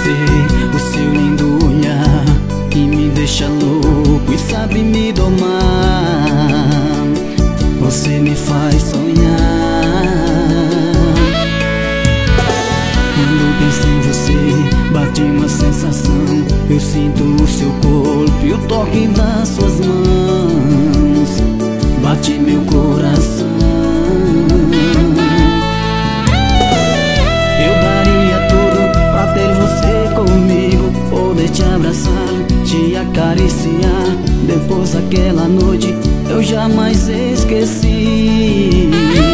você, o seu lindo olhar que me deixa louco e sabe me domar. Você me faz sonhar. Quando penso em você, bate uma sensação. Eu sinto o seu corpo e o toque das suas mãos. Bate meu coração. Eu daria tudo pra ter você comigo, poder te abraçar, te acariciar. Depois daquela noite eu jamais esqueci.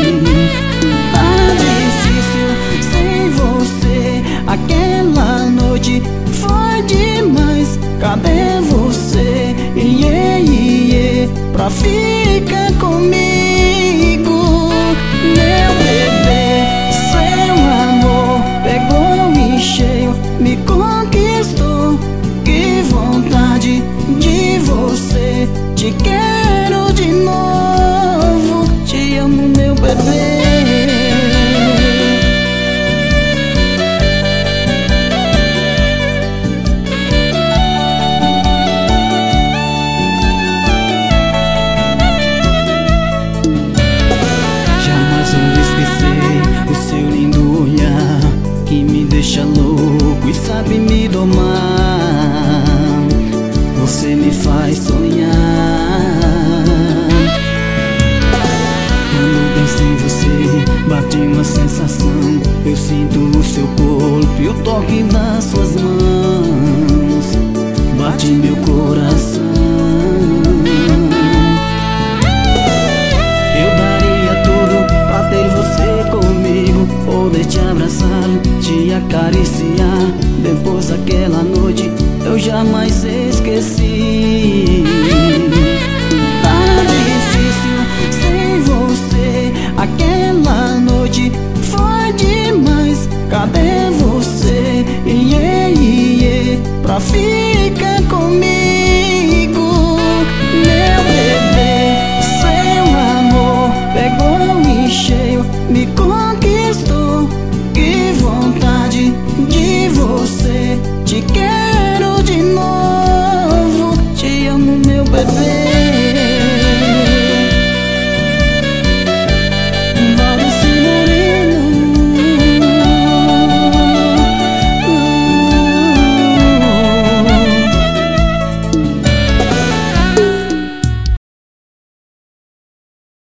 Tá difícil sem você, aquela noite foi demais. Cadê você, pra ficar comigo? Meu bebê, seu amor pegou em cheio, me conquistou. Que vontade de você, te quero de novo. Te amo, meu bebê. Que me deixa louco e sabe me domar. Você me faz sonhar. Quando penso em você, bate uma sensação. Eu sinto o seu corpo e o toque das suas mãos. Bate meu coração. Eu daria tudo pra ter você comigo, poder te abraçar, te acariciar. Depois daquela noite eu jamais esqueci.